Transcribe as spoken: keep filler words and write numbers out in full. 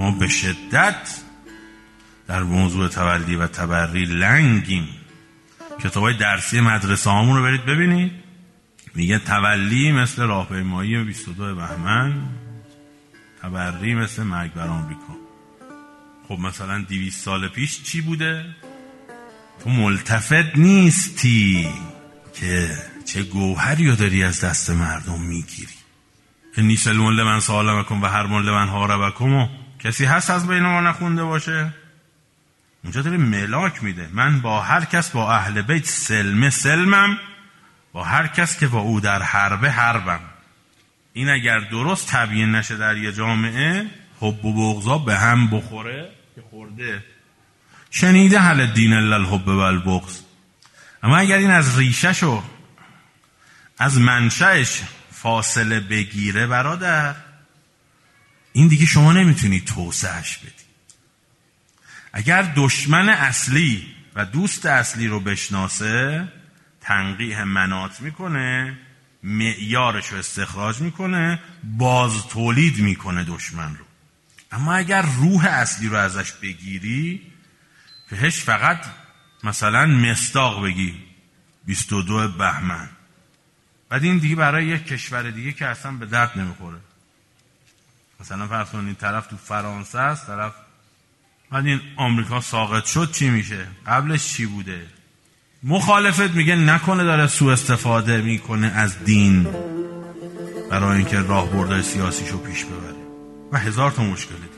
ما به شدت در موضوع تولی و تبری لنگیم. کتابای درسی مدرسه هامون رو برید ببینید، میگه تولی مثل راهپیمایی بیست و دو بهمن، تبری مثل مرگ بر آمریکا. خب مثلا دویست سال پیش چی بوده؟ تو ملتفت نیستی که چه گوهری رو داری از دست مردم میگیری. نیست المول من سالمکم و هر مول من هاربکم. کسی هست از بین ما نخونده باشه؟ اونجا داره ملاک میده. من با هر کس با اهل بیت سلمه سلمم، با هر کس که با او در حربه حربم. این اگر درست تبیین نشه در یه جامعه، حب و بغضا به هم بخوره که خورده. شنیده هل دین الا الحب و البغض. اما اگر این از ریشش و از منشأش فاصله بگیره برادر، این دیگه شما نمیتونی توسعهش بدی. اگر دشمن اصلی و دوست اصلی رو بشناسه، تنقیح مناط میکنه، معیارش رو استخراج میکنه، باز تولید میکنه دشمن رو. اما اگر روح اصلی رو ازش بگیری، بهش فقط مثلا مصداق بگی بیست و دو بهمن، بعد این دیگه برای یک کشور دیگه که اصلا به درد نمیخوره. مثلا فرض کن این طرف تو فرانسه است، طرف بعد این آمریکا ساقط شد، چی میشه؟ قبلش چی بوده؟ مخالفت میگه نکنه داره سوء استفاده میکنه از دین برای اینکه راه برده سیاسیشو پیش ببره و هزار تا مشکل.